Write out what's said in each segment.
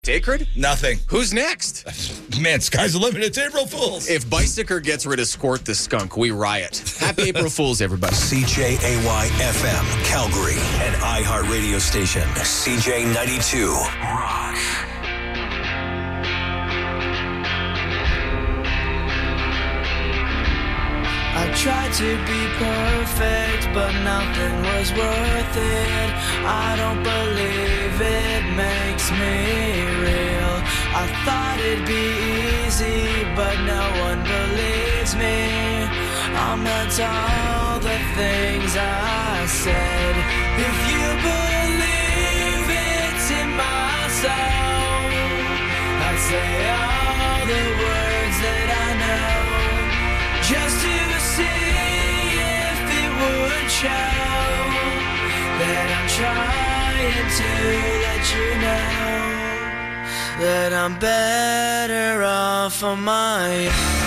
Sacred? Nothing. Who's next? Man, sky's the limit. It's April Fool's. If Bicycle gets rid of Squirt the skunk, we riot. Happy April Fool's, everybody. CJAY-FM, Calgary, an iHeart radio station. CJ92. Rock. I tried to be perfect, but nothing was worth it. I don't believe it makes me real. I thought it'd be easy, but no one believes me. I'm not all the things I said. If you believe it's in my soul, I'd say all the words that I know, just to see if it would show that I'm trying to let you know that I'm better off on my own.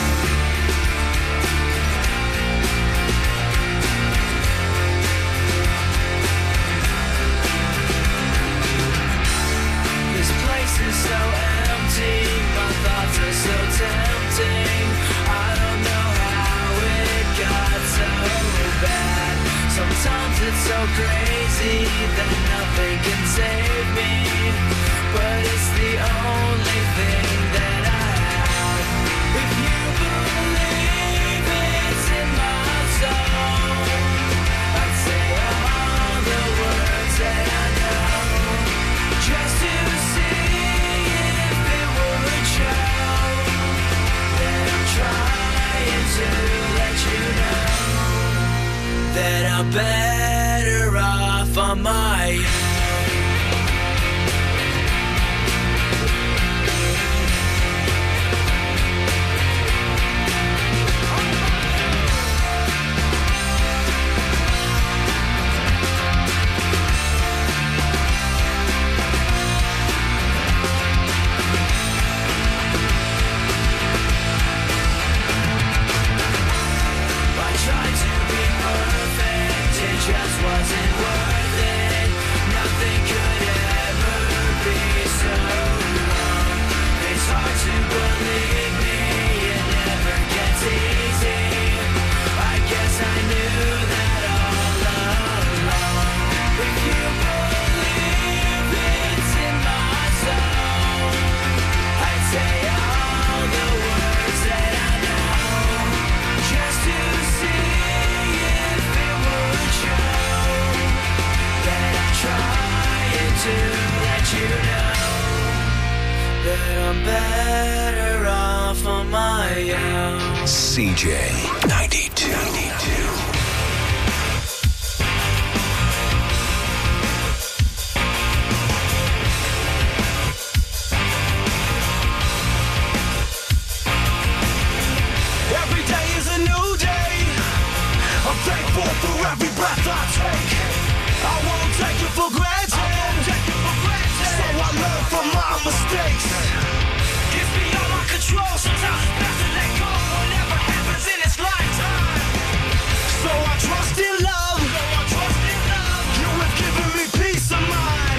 This place is so empty, my thoughts are so tempting. I don't know how it got so bad. Sometimes it's so crazy that nothing can save me, but it's the only thing that I have. If you believe it's in my soul, I'd say all the words that I know, just to see if it would show that I'm trying to let you know that I'm better off on my own. Just wasn't worth it. Nothing could ever be so wrong. It's hard to believe me, it never gets easy. I guess I knew that all along. If you believe it's in my soul, I'd say all the words that I know, just to see if it would show that I'm trying to let you know that I'm better off on my own. CJ92. Every day is a new day. I'm thankful for every breath I take. I won't take it for granted. So I learn from my mistakes. It's beyond my control. Sometimes it's best to let go. Whatever happens in its lifetime. So I trust in love. You have given me peace of mind.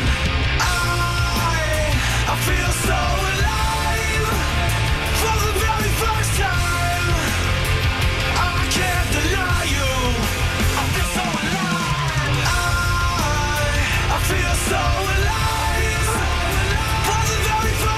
I feel so alive for the very first time. I can't deny you. I feel so alive. I feel so alive for the very first time.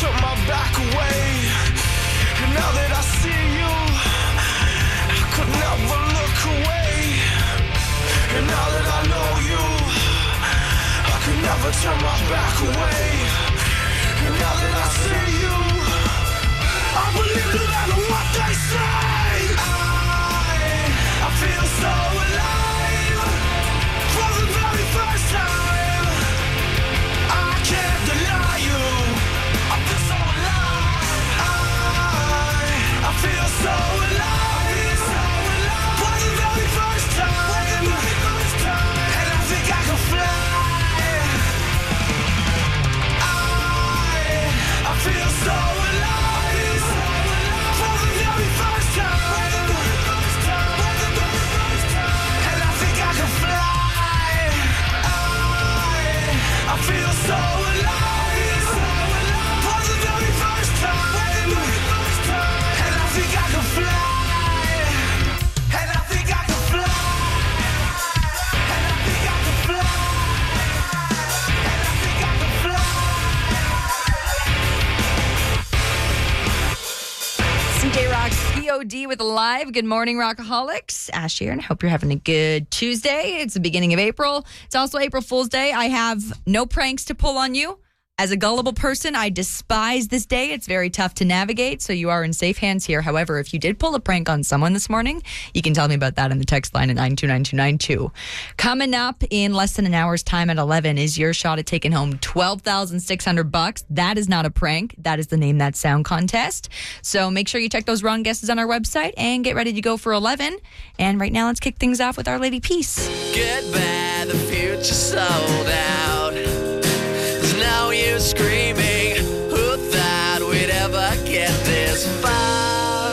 turn my back away. And now that I see you, I could never look away. And now that I know you, I could never turn my back away. And now that I see you, I believe no matter what they say. I feel so alive for the very first time. I can't deny you. I feel so alive. I feel so alive for the very first time. And I think I can fly. I feel so alive for the very first time. And I think I can fly. I feel so alive for the very first time. And I think I can fly. And I think I can fly. And I think I can fly. And I think I can fly. CJ Rock's POD with Live. Good morning, Rockaholics. Ash here, and I hope you're having a good Tuesday. It's the beginning of April. It's also April Fool's Day. I have no pranks to pull on you. As a gullible person, I despise this day. It's very tough to navigate, so you are in safe hands here. However, if you did pull a prank on someone this morning, you can tell me about that in the text line at 929292. Coming up in less than an hour's time at 11 is your shot at taking home $12,600. That is not a prank. That is the Name That Sound contest. So make sure you check those wrong guesses on our website and get ready to go for 11. And right now, let's kick things off with Our Lady Peace. Goodbye, the future sold out. There's no use screaming. Who thought we'd ever get this far?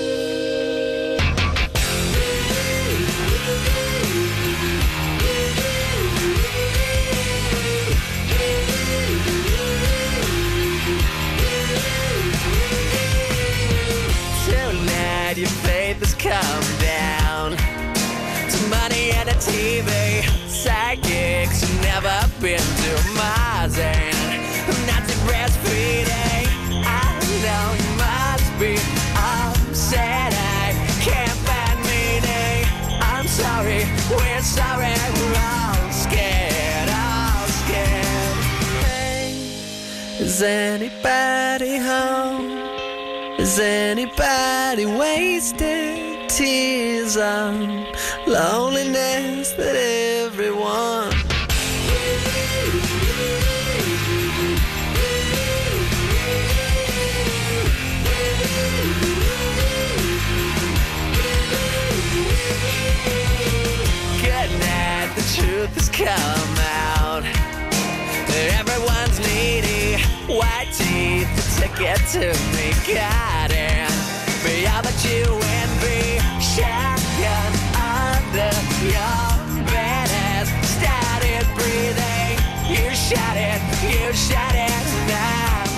Tonight your faith has come down to money and a TV. Psychics have never been to Mars and Nazi breastfeeding. I know you must be upset. I can't find meaning. I'm sorry, we're sorry, we're all scared, all scared. Hey, is anybody home? Is anybody wasting tears on loneliness that everyone good night, the truth has come out. Everyone's needy, white teeth, the ticket to me, God, and beyond that you envy, shotgun under your bed has started breathing. You shot it, and I'm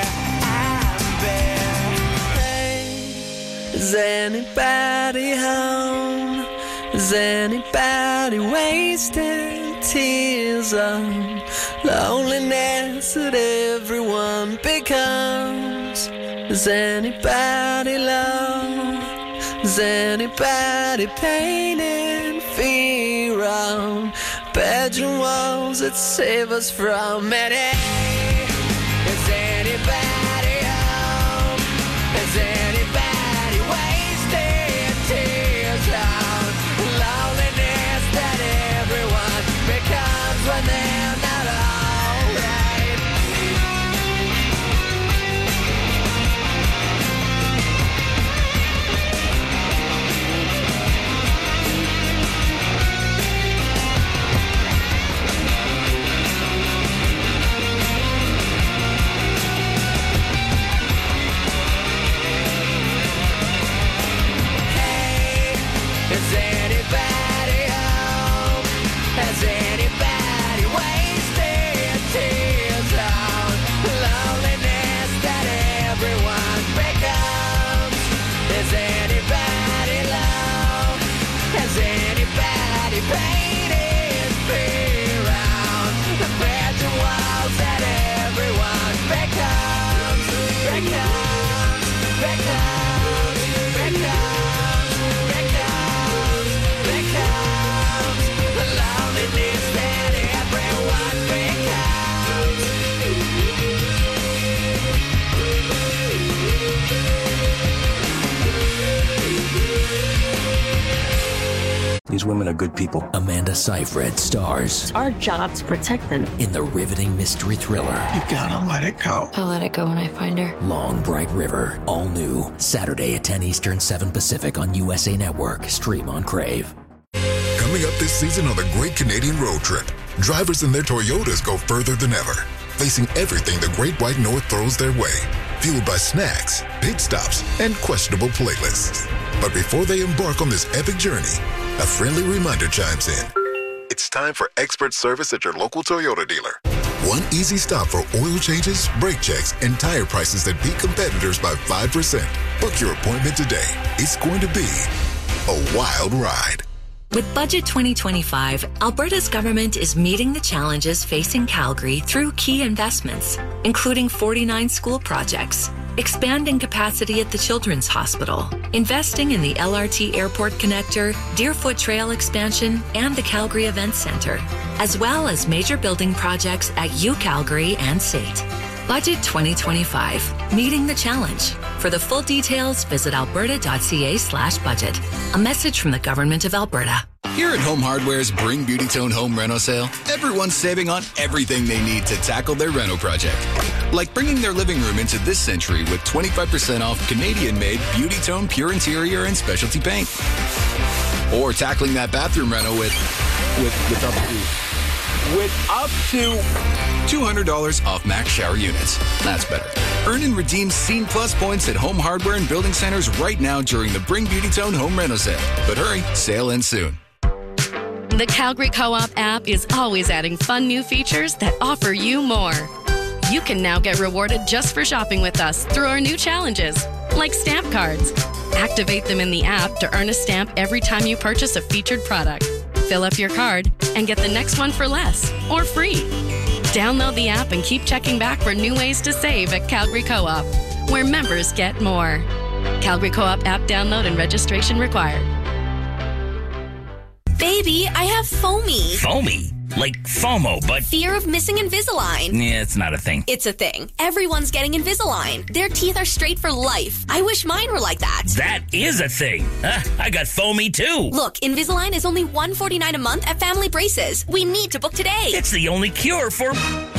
bare. Hey, is anybody home? Is anybody wasting tears on loneliness that everyone becomes? Is anybody low? Is anybody painting fear on bedroom walls that save us from it? Is anybody home? Is anybody wasting tears on loneliness that everyone becomes when they're not alright? Is anybody home? Has anybody wasted tears on loneliness that everyone becomes? Is anybody low? Has anybody painted fear on the bedroom walls that everyone becomes? These women are good people. Amanda Seyfried stars It's our job to protect them. in the riveting mystery thriller. You gotta let it go. I'll let it go when I find her. Long Bright River. All new. Saturday at 10 Eastern, 7 Pacific on USA Network. Stream on Crave. Coming up this season on the Great Canadian Road Trip, drivers in their Toyotas go further than ever, facing everything the Great White North throws their way, fueled by snacks, pit stops, and questionable playlists. But before they embark on this epic journey, a friendly reminder chimes in. It's time for expert service at your local Toyota dealer. One easy stop for oil changes, brake checks, and tire prices that beat competitors by 5%. Book your appointment today. It's going to be a wild ride. With Budget 2025, Alberta's government is meeting the challenges facing Calgary through key investments, including 49 school projects, expanding capacity at the Children's Hospital, investing in the LRT Airport Connector, Deerfoot Trail expansion, and the Calgary Events Centre, as well as major building projects at UCalgary and SAIT. Budget 2025, meeting the challenge. For the full details, visit alberta.ca/budget. A message from the Government of Alberta. Here at Home Hardware's Bring Beauty Tone Home Reno Sale, everyone's saving on everything they need to tackle their reno project. Like bringing their living room into this century with 25% off Canadian-made Beauty Tone Pure Interior and Specialty Paint. Or tackling that bathroom reno with up to $200 off Max Shower Units. That's better. Earn and redeem Scene Plus points at Home Hardware and Building Centers right now during the Bring Beauty Tone Home Reno Sale. But hurry, sale ends soon. The Calgary Co-op app is always adding fun new features that offer you more. You can now get rewarded just for shopping with us through our new challenges, like stamp cards. Activate them in the app to earn a stamp every time you purchase a featured product. Fill up your card and get the next one for less or free. Download the app and keep checking back for new ways to save at Calgary Co-op, where members get more. Calgary Co-op app download and registration required. Baby, I have foamy. Foamy? Like FOMO, but... Fear of missing Invisalign. Yeah, it's not a thing. It's a thing. Everyone's getting Invisalign. Their teeth are straight for life. I wish mine were like that. That is a thing. I got foamy, too. Look, Invisalign is only $149 a month at Family Braces. We need to book today. It's the only cure for...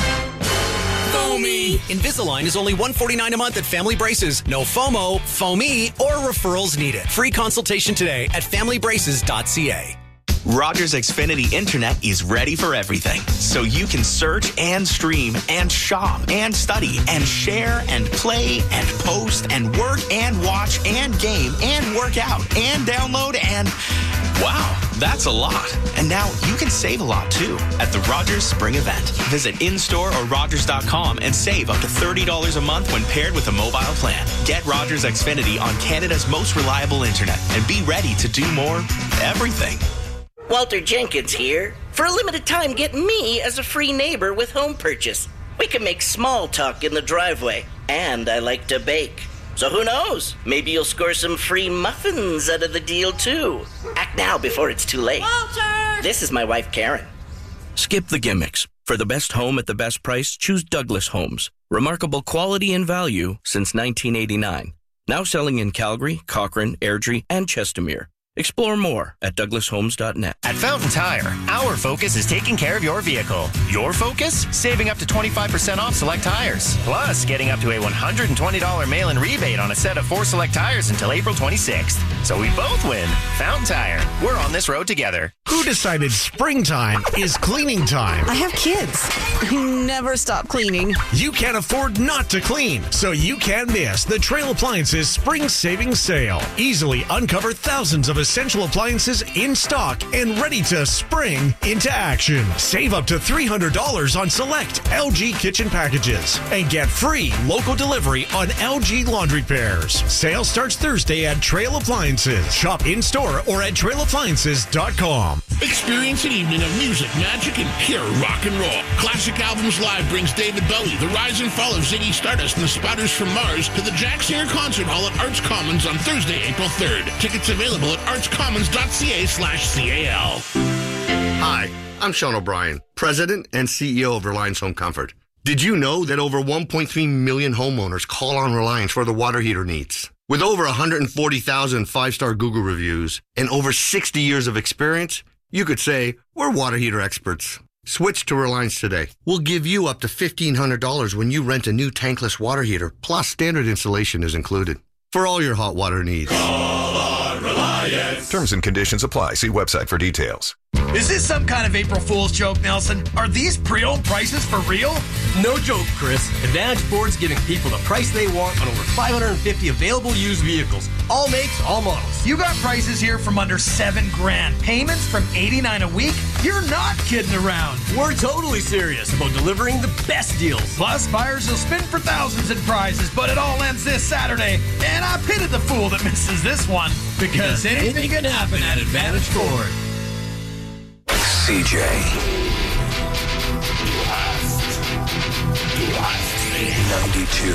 Foamy. Invisalign is only $149 a month at Family Braces. No FOMO, foamy, or referrals needed. Free consultation today at familybraces.ca. Rogers Xfinity Internet is ready for everything, so you can search and stream and shop and study and share and play and post and work and watch and game and work out and download and... Wow, that's a lot. And now you can save a lot, too, at the Rogers Spring Event. Visit in-store or Rogers.com and save up to $30 a month when paired with a mobile plan. Get Rogers Xfinity on Canada's most reliable internet and be ready to do more everything. Walter Jenkins here. For a limited time, get me as a free neighbor with home purchase. We can make small talk in the driveway, and I like to bake. So who knows? Maybe you'll score some free muffins out of the deal, too. Act now before it's too late. Walter! This is my wife, Karen. Skip the gimmicks. For the best home at the best price, choose Douglas Homes. Remarkable quality and value since 1989. Now selling in Calgary, Cochrane, Airdrie, and Chestermere. Explore more at douglashomes.net. At Fountain Tire, our focus is taking care of your vehicle. Your focus? Saving up to 25% off select tires. Plus, getting up to a $120 mail-in rebate on a set of 4 select tires until April 26th. So we both win. Fountain Tire. We're on this road together. Who decided springtime is cleaning time? I have kids who never stop cleaning. You can't afford not to clean, so you can't miss the Trail Appliances Spring Savings Sale. Easily uncover thousands of essential appliances in stock and ready to spring into action. Save up to $300 on select LG kitchen packages and get free local delivery on LG laundry pairs. Sale starts Thursday at Trail Appliances. Shop in-store or at trailappliances.com. Experience an evening of music, magic, and pure rock and roll. Classic Albums Live brings David Bowie, the rise and fall of Ziggy Stardust, and the Spotters from Mars to the Jack Singer Concert Hall at Arts Commons on Thursday, April 3rd. Tickets available at artscommons.ca/CAL. Hi, I'm Sean O'Brien, President and CEO of Reliance Home Comfort. Did you know that over 1.3 million homeowners call on Reliance for their water heater needs? With over 140,000 five-star Google reviews and over 60 years of experience, you could say we're water heater experts. Switch to Reliance today. We'll give you up to $1,500 when you rent a new tankless water heater, plus standard installation is included. For all your hot water needs. Call on Reliance. Terms and conditions apply. See website for details. Is this some kind of April Fool's joke, Nelson? Are these pre-owned prices for real? No joke, Chris. Advantage Ford's giving people the price they want on over 550 available used vehicles. All makes, all models. You got prices here from under $7,000. Payments from $89 a week? You're not kidding around. We're totally serious about delivering the best deals. Plus, buyers will spin for thousands in prizes, but it all ends this Saturday. And I pity the fool that misses this one. Because anything can happen at Advantage Ford. CJ. 92.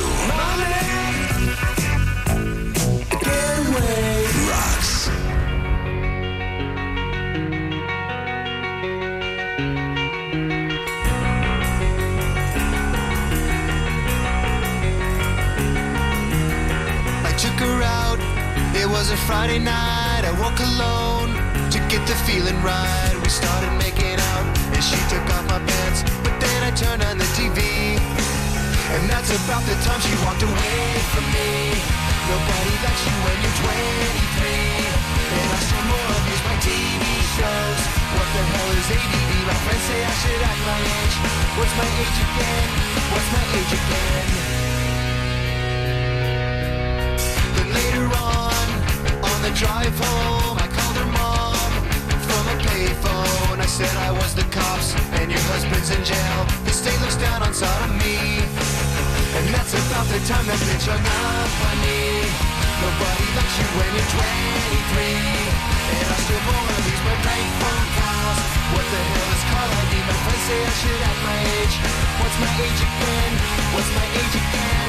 Rocks. I took her out. It was a Friday night. I woke alone to get the feeling right. We started making out and she took off my pants, but then I turned on the TV, and that's about the time she walked away from me. Nobody likes you when you're 23, and I still more abuse my TV shows. What the hell is ADD? My friends say I should act my age. What's my age again? What's my age again? Then later on the drive home, I called her mom from a payphone. I said I was the cops and your husband's in jail. The state looks down on sodomy, and that's about the time that bitch hung up on me. Nobody likes you when you're 23, and I still wanna use my bank phone calls. What the hell is call ID? My friends say I should act my age. What's my age again? What's my age again?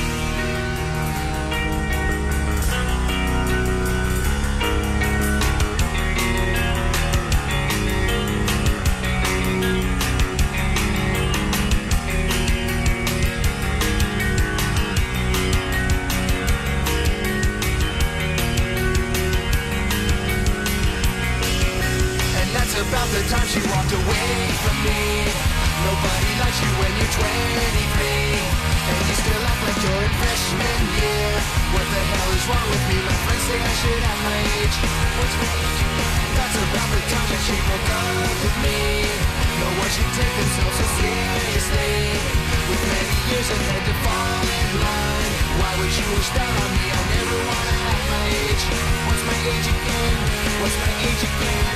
About the time she walked away from me. Nobody likes you when you're 23, and you still act like you're in freshman year. What the hell is wrong with me? My friends say I should have my age. What's my age? That's about the time that she broke up with me. No one should take themselves so seriously, with many years ahead to fall in line. Why would you wish that on me? I never wanna have my age. What's my age again? What's my age again?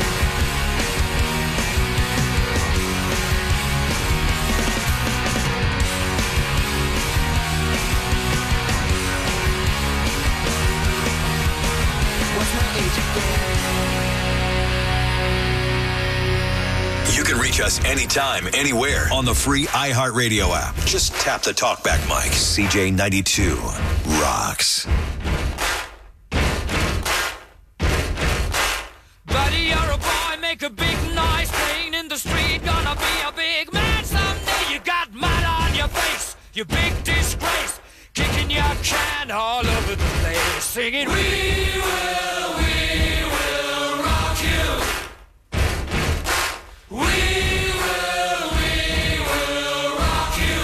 You can reach us anytime, anywhere on the free iHeartRadio app. Just tap the talkback mic. CJ92 rocks. Buddy, you're a boy, make a big noise, playing in the street, gonna be a big man someday. You got mud on your face, you big disgrace, kicking your can all over the place, singing, we will rock you. We will rock you.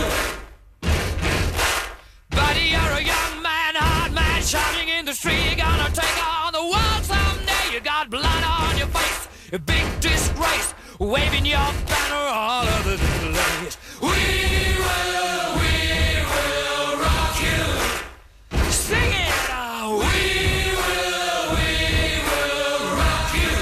Buddy, you're a young man, hard man, shouting in the street, you're gonna take on the world someday. You got blood on your face, a big disgrace, waving your banner all over the place. We will rock you. Sing it now. We will rock you.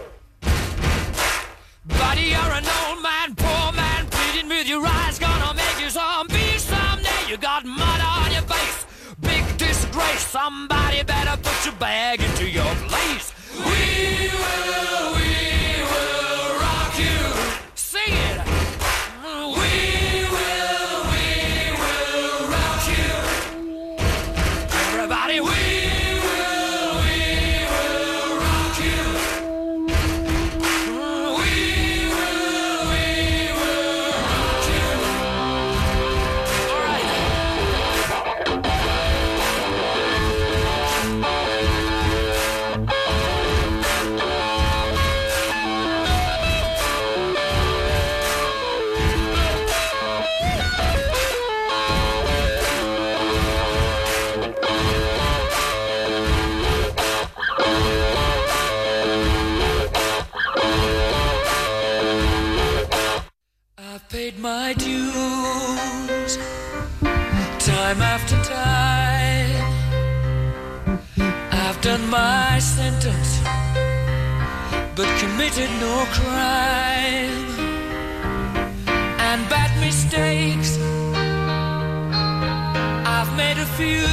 Buddy, you're an old man, poor man, pleading with your eyes, gonna make you zombie someday. You got mud on your face, big disgrace. Somebody better put your bag into your place. We will rock you. Sing it. We will rock you. Everybody, we will rock you. We will rock you. All right. my dues time after time. I've done my sentence, but committed no crime. And bad mistakes, I've made a few.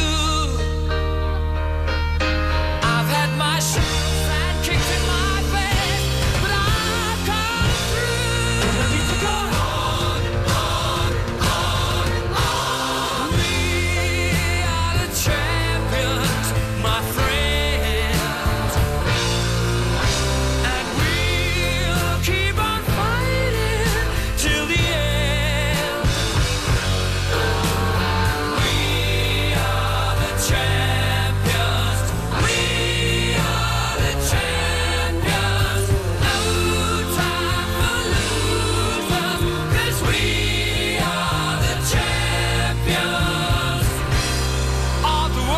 I've had my shots and kicks in my face, but I've come through. I need to go on. We are the champions, my friends, and we'll keep on fighting till the end. We are the champions. We are the champions. No time for losers, 'cause we are the champions of the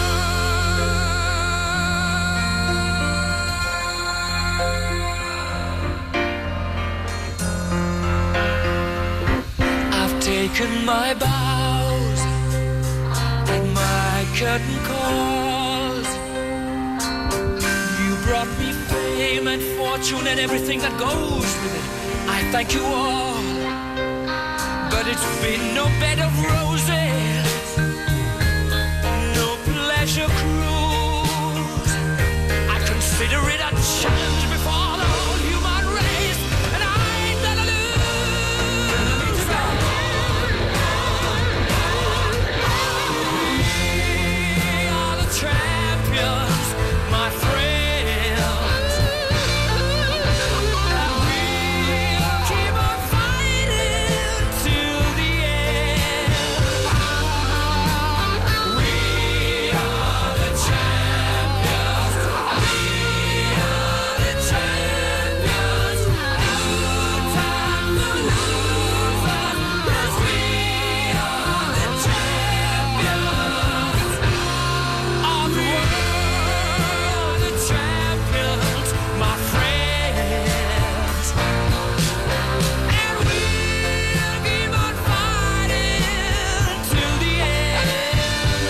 I've taken my bows and my curtain calls. You brought me fame and fortune and everything that goes with it. I thank you all, but it's been no bed of roses, no pleasure cruise. I consider it a challenge before the whole human race, and I ain't gonna lose. We are the champions, my friends, and we'll keep on fighting till the end. We are the champions. We are the champions. No time for losers, 'cause we are the champions of the world, the champions, my friends, and we'll keep on fighting till the end.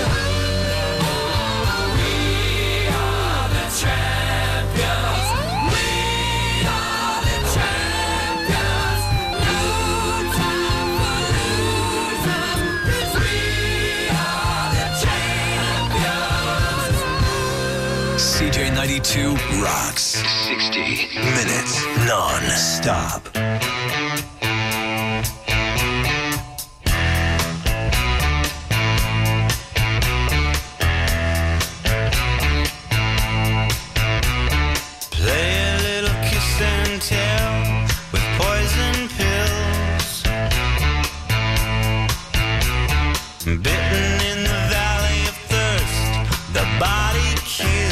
We are the champions. We are the champions. No time for losers, 'cause we are the champions. CJ92 rocks 60 minutes non-stop. Play a little kiss and tell with poison pills. Bitten in the valley of thirst, the body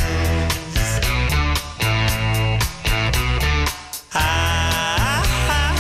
kills.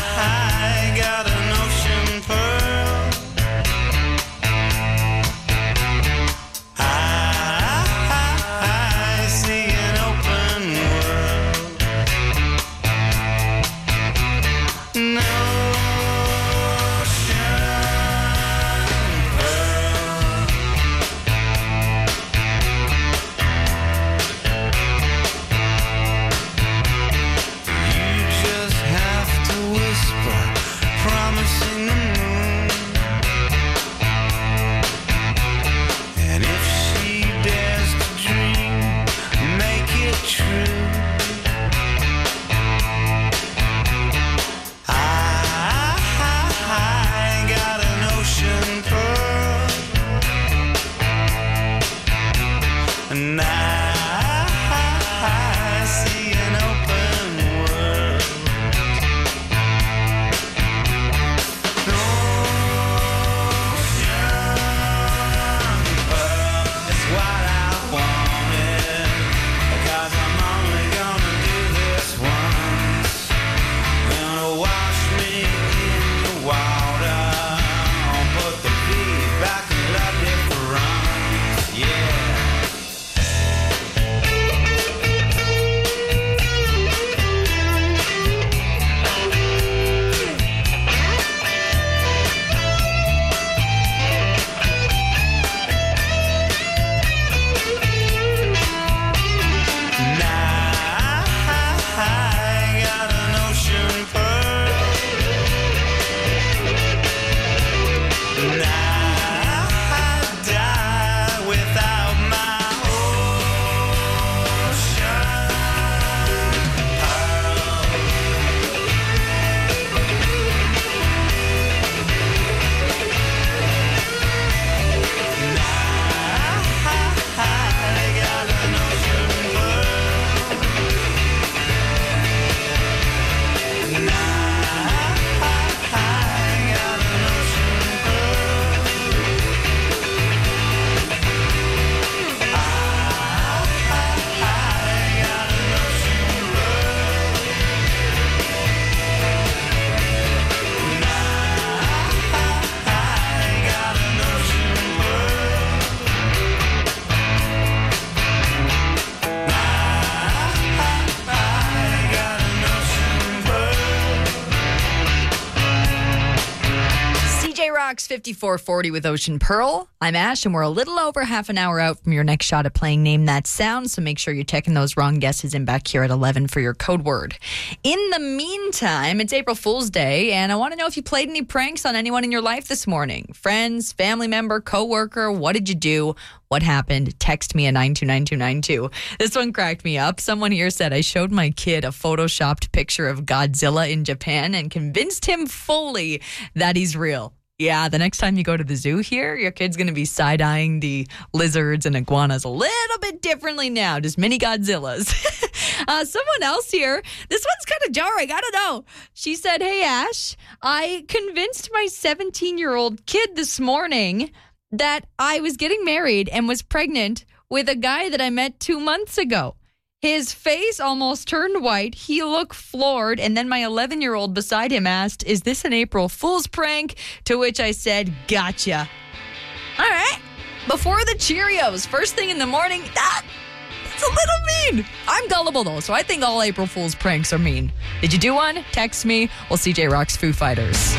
Rocks 5440 with Ocean Pearl. I'm Ash, and we're a little over half an hour out from your next shot at playing Name That Sound, so make sure you're checking those wrong guesses in back here at 11 for your code word. In the meantime, it's April Fool's Day, and I want to know if you played any pranks on anyone in your life this morning. Friends, family member, coworker, what did you do? What happened? Text me at 929292. This one cracked me up. Someone here said I showed my kid a photoshopped picture of Godzilla in Japan and convinced him fully that he's real. Yeah, the next time you go to the zoo here, your kid's going to be side-eyeing the lizards and iguanas a little bit differently now, just mini Godzillas. Someone else here, this one's kind of jarring, I don't know. She said, hey, Ash, I convinced my 17-year-old kid this morning that I was getting married and was pregnant with a guy that I met 2 months ago. His face almost turned white. He looked floored. And then my 11-year-old beside him asked, is this an April Fool's prank? To which I said, gotcha. All right. Before the Cheerios, first thing in the morning, that's a little mean. I'm gullible, though, so I think all April Fool's pranks are mean. Did you do one? Text me. Well, CJ rocks Foo Fighters.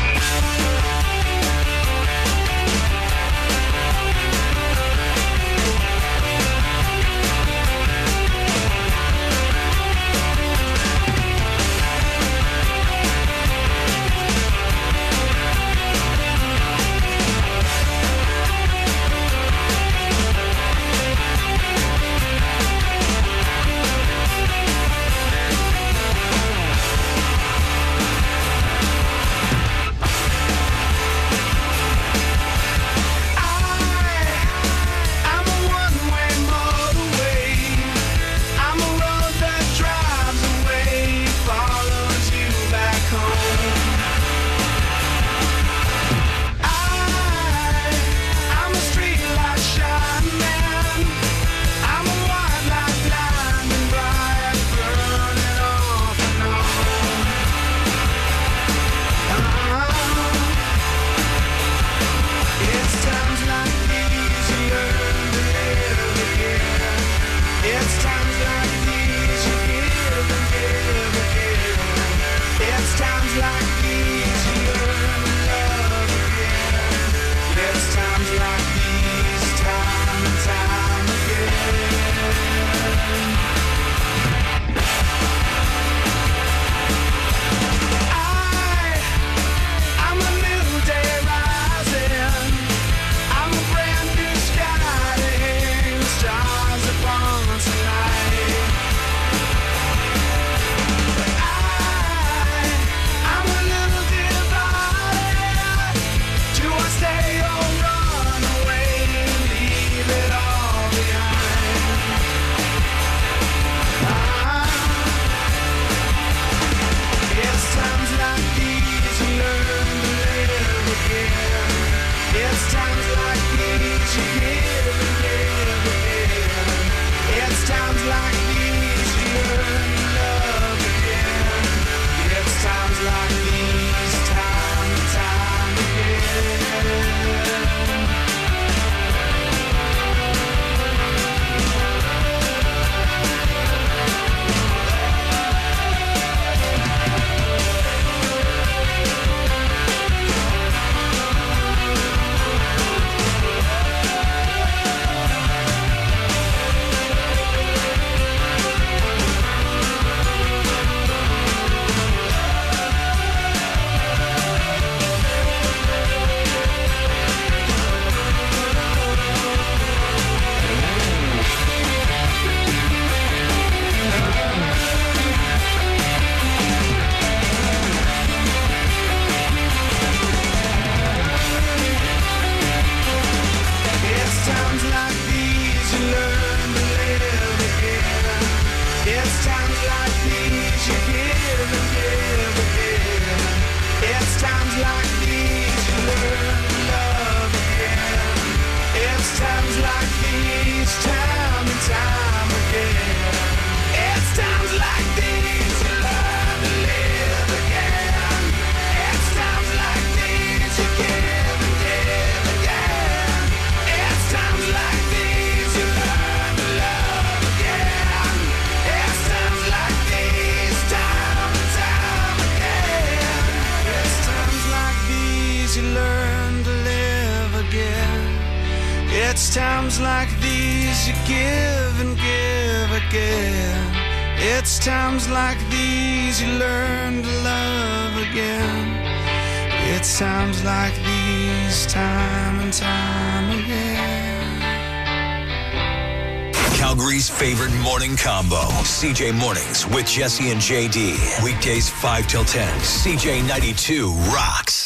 times like these you give and give again. It's times like these you learn to love again. It's times like these, time and time again. Calgary's favorite morning combo. CJ Mornings with Jesse and JD. Weekdays 5 till 10. CJ 92 rocks.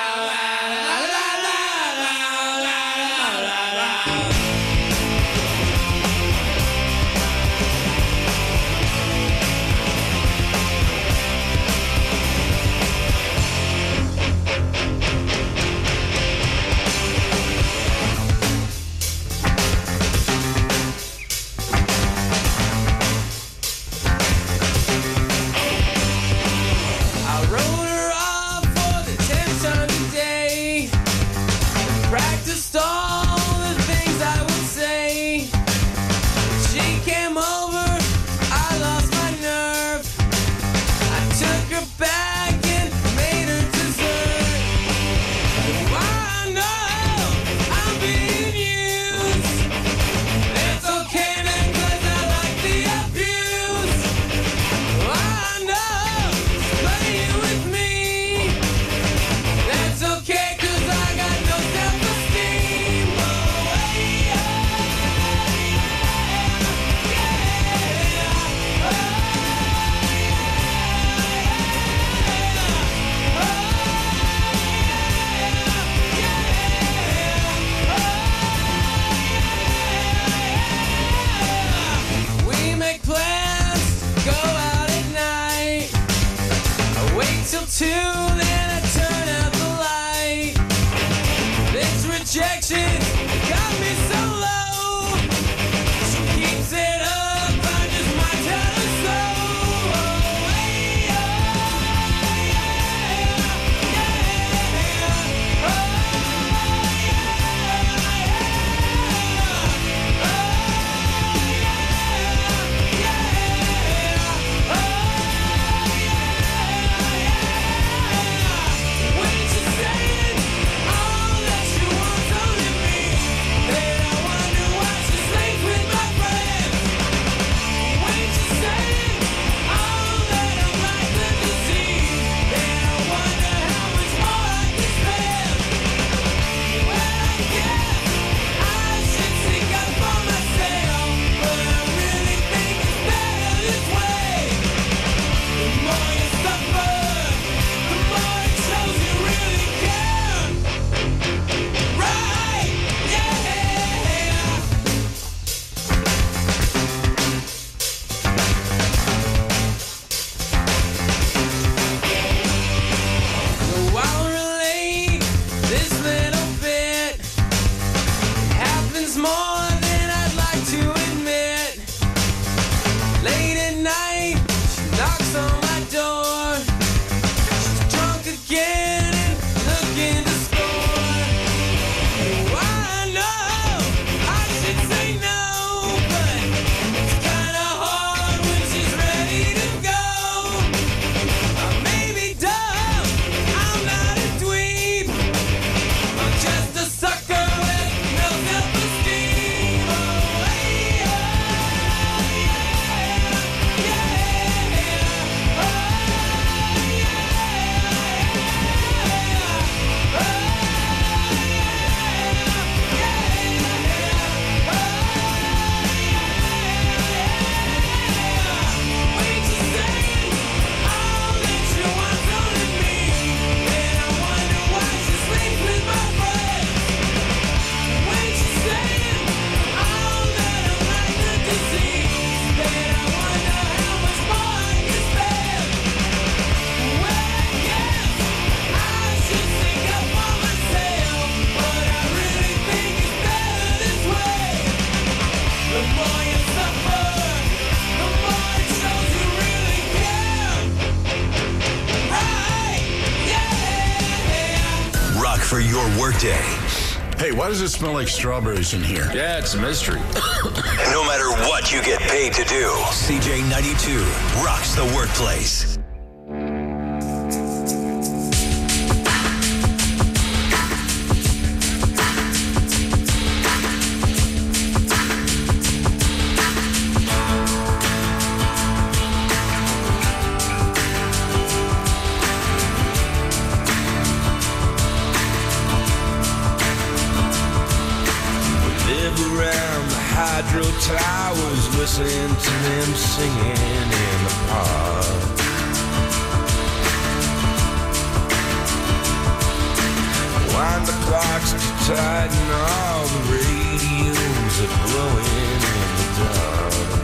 For your workday. Hey, why does it smell like strawberries in here? Yeah, it's a mystery. No matter what you get paid to do, CJ 92 rocks the workplace. listen to them singing in the park. Wind the clocks to tighten all the radios are glowing in the dark.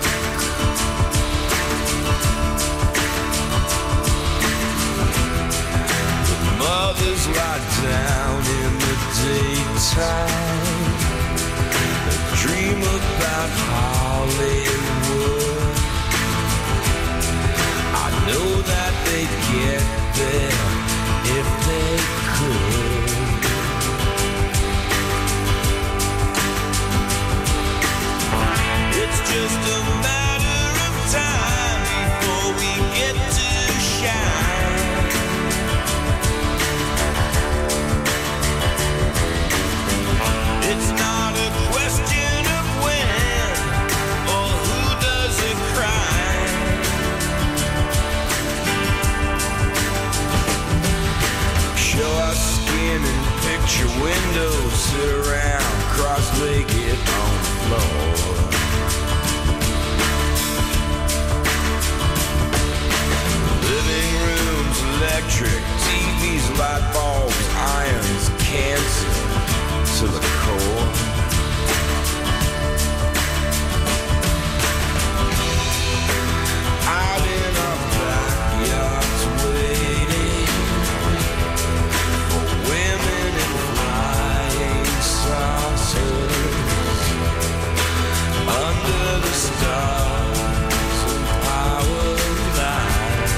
The mothers lie down in the daytime. They dream about Hollywood. I know that they'd get there if they could. It's just a matter of time before we get to shine. It's not a question of when or who does the crime. Show our skin in picture windows, sit around cross-legged on the floor. Living rooms, electric, TVs, light bulbs, irons, cancer to the core. Out in our backyards waiting for women in flying saucers under the stars of our lives.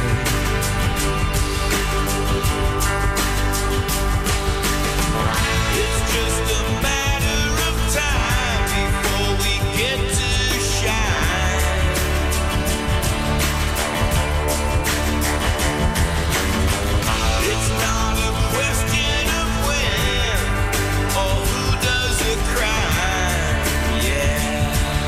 It's just a matter of time before we get to shine. It's not a question of when or who does the crime. Yeah.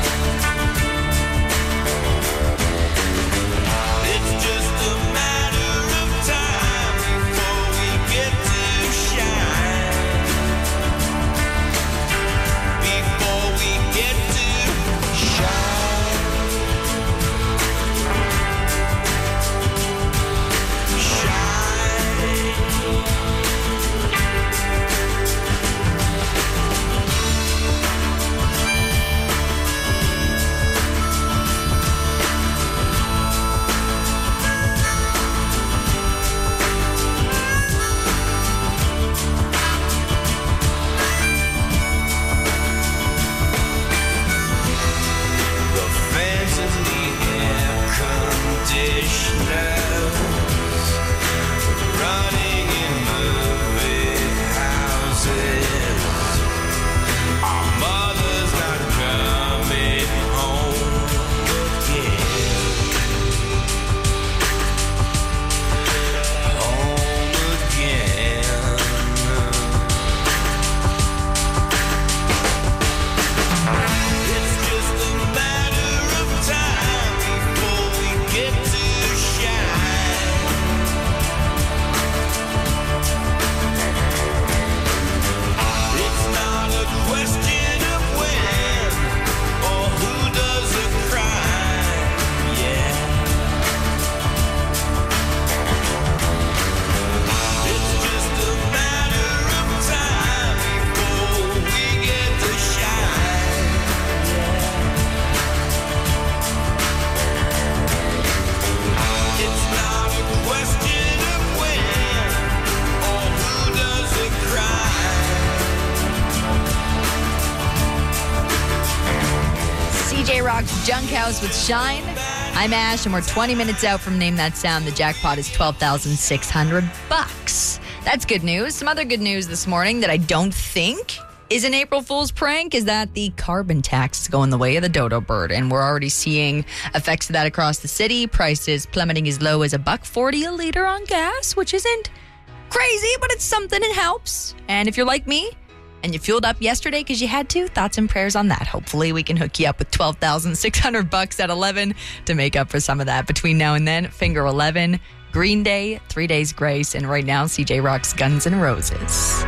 It's just a matter of time before we get to shine. Before we get to shine. The fans and the air conditioners running in movie houses. Our mother's not coming home again. Home again. It's just a matter of time before we get to shine. It's not a question of when or who does the crime. Yeah. It's just a matter of time before we get to shine. It's not a question of when or who does the crime. CJ Rock's Junk House with Shine. I'm Ash, and we're 20 minutes out from Name That Sound. The jackpot is $12,600. That's good news. Some other good news this morning that I don't think is an April Fool's prank is that the carbon tax is going the way of the dodo bird, and we're already seeing effects of that across the city. Prices plummeting as low as $1.40 a liter on gas, which isn't crazy, but it's something. It helps. And if you're like me and you fueled up yesterday because you had to, thoughts and prayers on that. Hopefully we can hook you up with $12,600 at 11 to make up for some of that. Between now and then, Finger 11, Green Day, 3 Days Grace, and right now, CJ Rock's Guns N' Roses.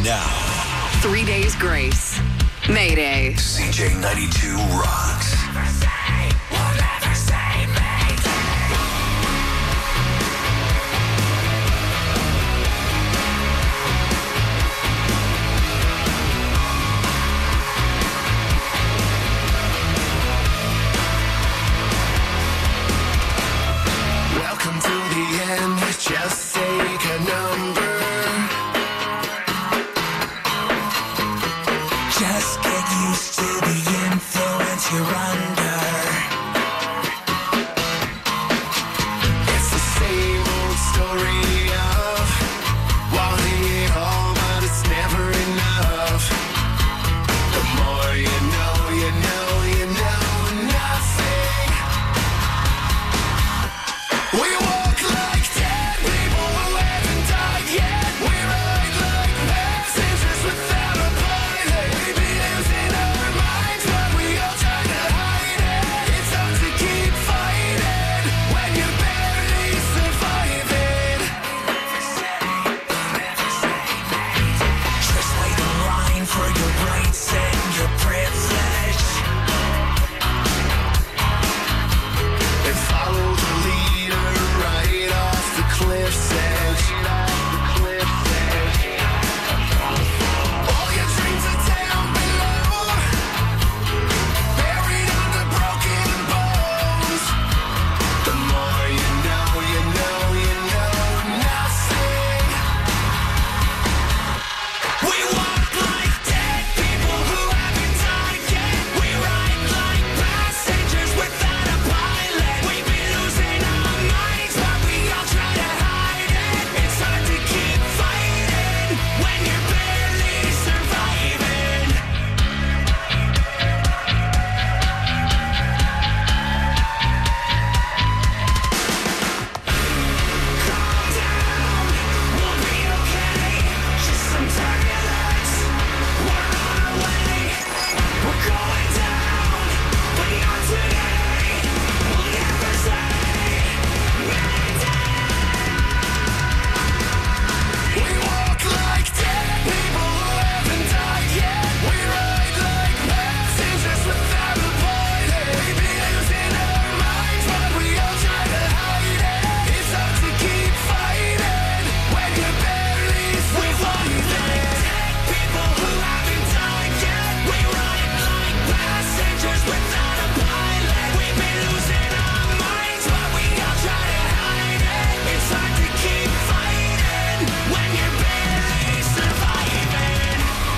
Now, 3 days grace. Mayday. CJ92 rocks. Welcome to the end, just take a number. Just get used to the influence you're under. It's the same old story of wanting it all, but it's never enough. The more you know, you know, you know nothing. We walk like dead people who haven't died yet. We ride like passengers without a pilot. We be losing our minds, but we all try to hide it. It's hard to keep fighting when you're barely surviving. Just wait in line for your rights and your privilege. And follow the leader right off the cliff's edge. All your dreams are down below, buried under broken bones. The more you know, you know, you know nothing. We walk like dead people who haven't died yet. We ride like passengers without a pilot. We be losing our minds, but we all try to hide it. It's hard to keep fighting when you're barely surviving. Calm down, we'll be okay. Just some turbulence. We're on our way. We're going down, but not today. We'll never say Mayday. We walk like dead people who haven't died yet. We ride like passengers without a pilot. We be losing our minds, but we all try to hide it. It's hard to keep fighting when you're barely surviving. People who haven't died yet. We ride like passengers without a pilot. We be losing our minds, but we all try to hide it. It's hard to keep fighting when you're barely surviving.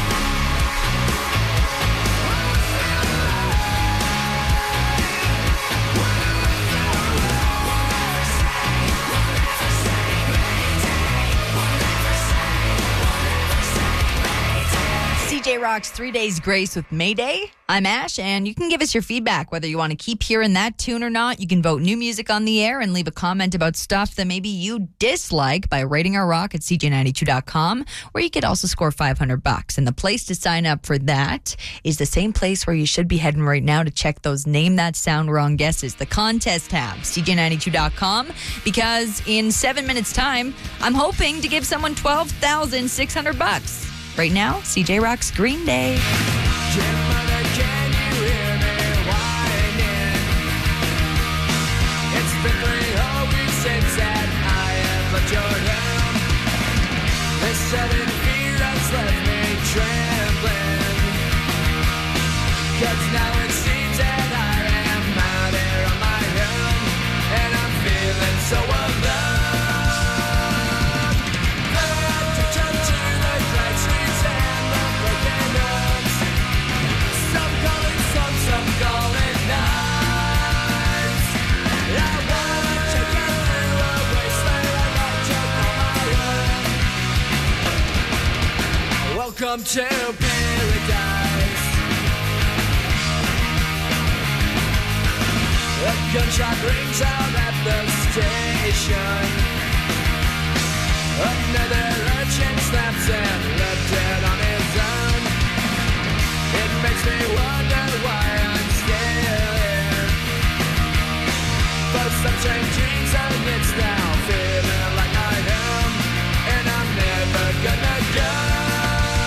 CJ Rocks 3 days grace with Mayday. I'm Ash, and you can give us your feedback, whether you want to keep hearing that tune or not. You can vote new music on the air and leave a comment about stuff that maybe you dislike by rating our rock at CJ92.com, where you could also score $500. And the place to sign up for that is the same place where you should be heading right now to check those Name That Sound Wrong guesses, the contest tab, CJ92.com, because in 7 minutes' time, I'm hoping to give someone $12,600. Right now, CJ Rocks Green Day. Mother, can you hear me whining? It's been 3 whole weeks since that I have left your room. The 7 fear has left me trembling. 'Cause now it seems that I am out here on my own, and I'm feeling so alone. Some call it nights. I wanna take you through a wasteland. I like you on my own. Welcome to paradise. A gunshot rings out at the station. Another urchin snaps and left dead on his own. It makes me wonder why I'm still here. But some strange dreams amidst now, feeling like I am, and I'm never gonna go.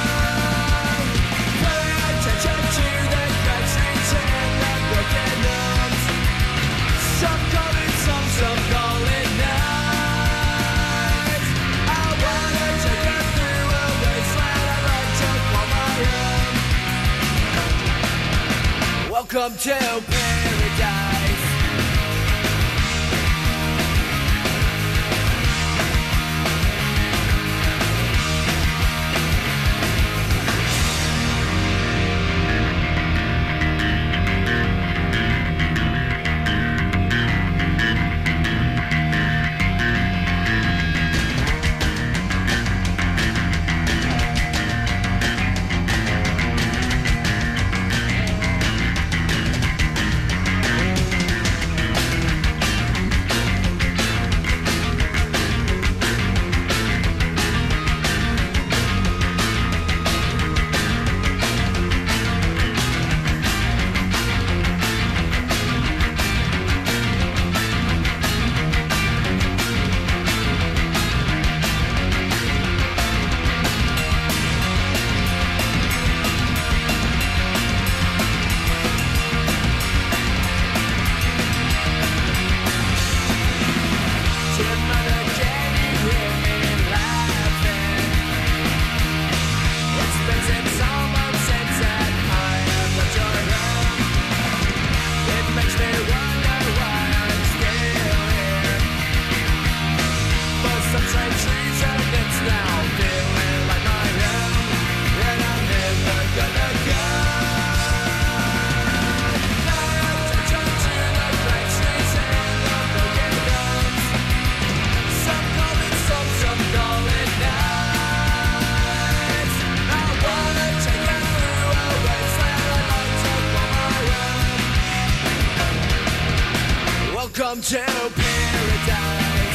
Welcome to paradise. Welcome to paradise.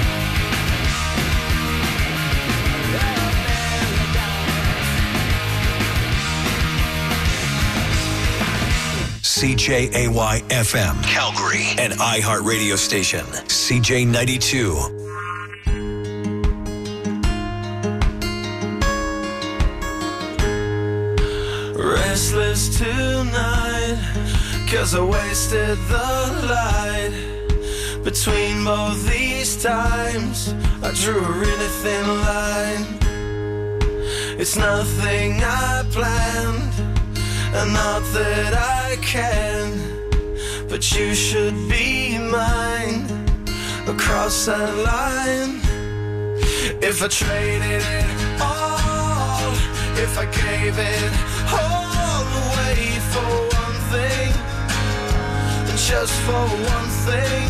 CJAY FM, Calgary, an iHeart radio station. CJ 92. Restless tonight, 'cause I wasted the light. Between both these times, I drew a really thin line. It's nothing I planned, and not that I can, but you should be mine across that line. If I traded it all, if I gave it all away for one thing, just for one thing,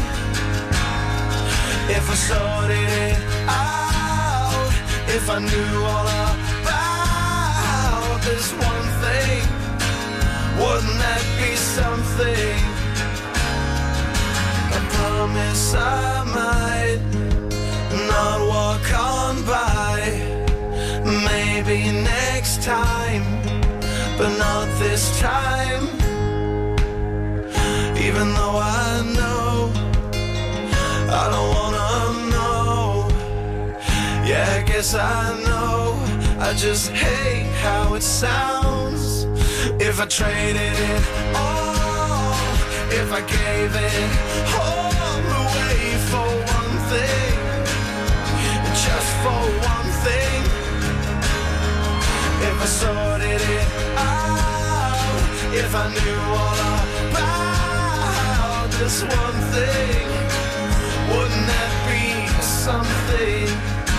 if I sorted it out, if I knew all about this one thing, wouldn't that be something? I promise I might not walk on by, maybe next time, but not this time. Even though I know I don't wanna know. Yeah, I guess I know, I just hate how it sounds. If I traded it all, if I gave it all away for one thing, just for one thing, if I sorted it out, if I knew all about this one thing, wouldn't that be something?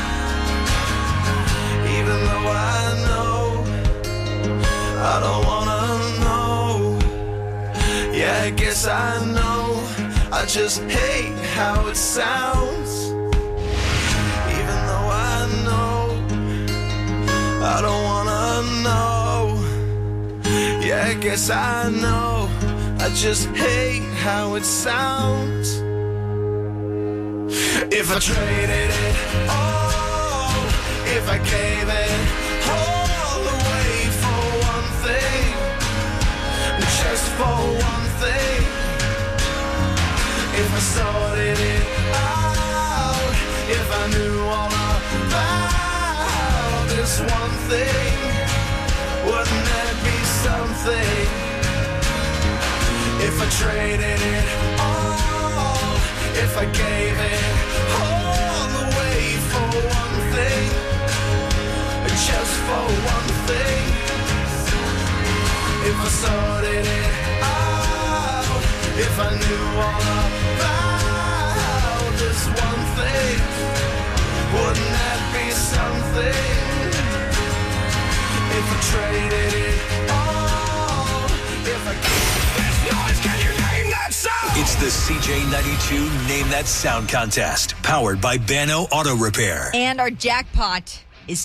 Even though I know I don't wanna know. Yeah, I guess I know, I just hate how it sounds. Even though I know I don't wanna know. Yeah, I guess I know, I just hate how it sounds. If I traded it all, if I gave it all away for one thing, just for one thing, if I sorted it out, if I knew all about this one thing, wouldn't that be something? If I traded it all, if I gave it all away for one thing, just for one thing, if I sorted it out, If I knew all about this one thing, wouldn't that be something? If I traded it all, if I this noise, can you name that sound? It's the CJ92 Name That Sound contest, powered by Bano Auto Repair. And our jackpot is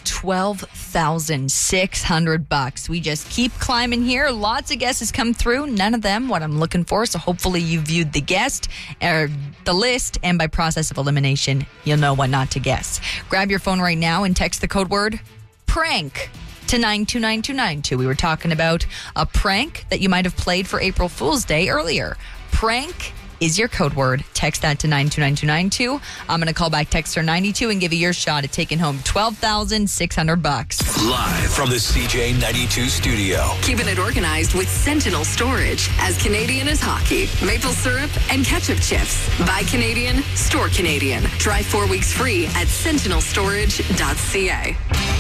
$12,600. We just keep climbing here. Lots of guesses come through. None of them what I'm looking for. So hopefully you viewed the the list, and by process of elimination, you'll know what not to guess. Grab your phone right now and text the code word prank to 929292. We were talking about a prank that you might have played for April Fool's Day earlier. Prank is your code word. Text that to 929292. I'm going to call back Texter 92 and give you your shot at taking home $12,600. Live from the CJ92 studio. Keeping it organized with Sentinel Storage. As Canadian as hockey, maple syrup, and ketchup chips. Buy Canadian, store Canadian. Try 4 weeks free at sentinelstorage.ca.